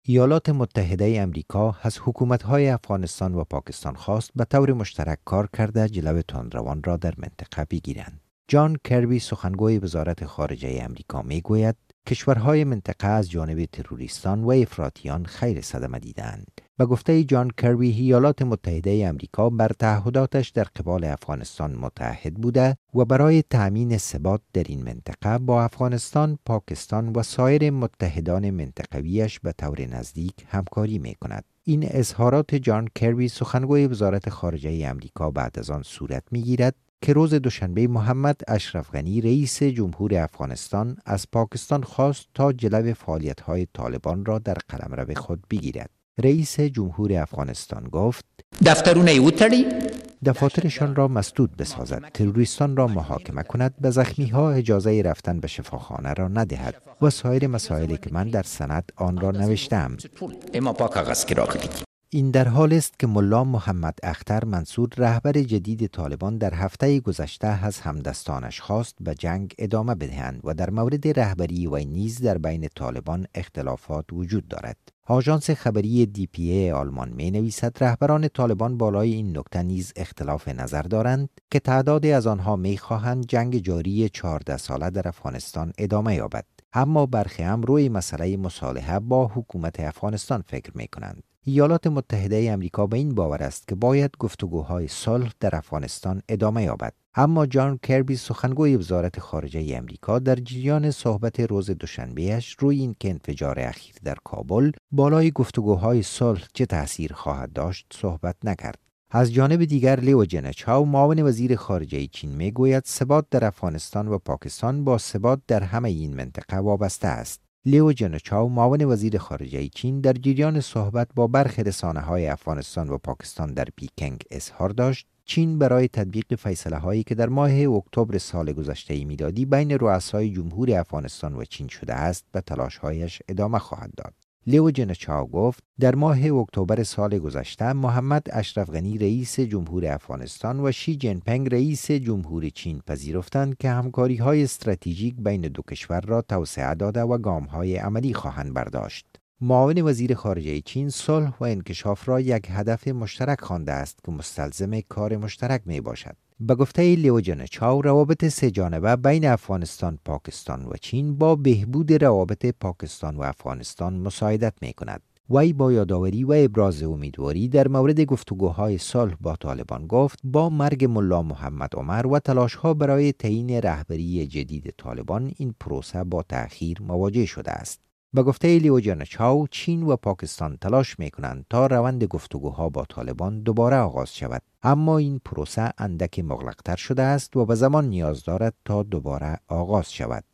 ایالات متحده امریکا از حکومت‌های افغانستان و پاکستان خواست به طور مشترک کار کرده جلو تندروان را در منطقه بگیرند. جان کربی سخنگوی وزارت خارجه امریکا میگوید کشورهای منطقه از جانب تروریستان و افراطیان خیر صدمه دیدند. به گفته جان کربی، ایالات متحده امریکا بر تعهداتش در قبال افغانستان متعهد بوده و برای تأمین ثبات در این منطقه با افغانستان، پاکستان و سایر متحدان منطقویش به طور نزدیک همکاری می‌کند. این اظهارات جان کربی سخنگوی وزارت خارجه امریکا بعد از آن صورت می‌گیرد که روز دوشنبه محمد اشرف غنی رئیس جمهور افغانستان از پاکستان خواست تا جلو فعالیت‌های طالبان را در قلمرو خود بگیرد. رئیس جمهور افغانستان گفت دفاترشان را مسدود بسازد، تروریستان را محاکمه کند، به زخمی‌ها اجازه رفتن به شفاخانه را ندهد و سایر مسائلی که من در سند آن را نوشتم. این در حال است که ملا محمد اختر منصور رهبر جدید طالبان در هفته گذشته از همدستانش خواست به جنگ ادامه بدهند و در مورد رهبری و نیز در بین طالبان اختلافات وجود دارد. آژانس خبری DPA آلمان می نویسد رهبران طالبان بالای این نکته نیز اختلاف نظر دارند که تعدادی از آنها می خواهند جنگ جاری 14 ساله در افغانستان ادامه یابد، اما برخی هم روی مسئله مصالحه با حکومت افغانستان فکر می کنند. ایالات متحده امریکا به این باور است که باید گفتگوهای صلح در افغانستان ادامه یابد. اما جان کربی سخنگوی وزارت خارجه امریکا در جریان صحبت روز دوشنبهش روی این که انفجار اخیر در کابل بالای گفتگوهای صلح چه تأثیر خواهد داشت صحبت نکرد. از جانب دیگر لیو جنچاو معاون وزیر خارجه چین میگوید ثبات در افغانستان و پاکستان با ثبات در همه این منطقه وابسته است. لیو جنچاو معاون وزیر خارجه چین در جریان صحبت با برخی رسانه‌های افغانستان و پاکستان در پیکنگ اظهار داشت چین برای تطبیق فیصله‌هایی که در ماه اکتبر سال گذشته میلادی بین رؤسای جمهور افغانستان و چین شده است به تلاش‌هایش ادامه خواهد داد. لیو جنچاو گفت در ماه اکتبر سال گذشته محمد اشرف غنی رئیس جمهور افغانستان و شی جین پینگ رئیس جمهور چین پذیرفتند که همکاری‌های استراتژیک بین دو کشور را توسعه داده و گام‌های عملی خواهند برداشت. معاون وزیر خارجه چین صلح و انکشاف را یک هدف مشترک خوانده است که مستلزم کار مشترک می باشد. به گفته لیو جنچاو روابط سه جانبه بین افغانستان، پاکستان و چین با بهبود روابط پاکستان و افغانستان مساعدت می کند. وی با یادآوری و ابراز امیدواری در مورد گفتگوهای صلح با طالبان گفت با مرگ ملا محمد عمر و تلاش‌ها برای تعیین رهبری جدید طالبان این پروسه با تأخیر مواجه شده است. به گفته لیو جنچاو چین و پاکستان تلاش می‌کنند تا روند گفتگوها با طالبان دوباره آغاز شود، اما این پروسه اندک مغلق‌تر شده است و به زمان نیاز دارد تا دوباره آغاز شود.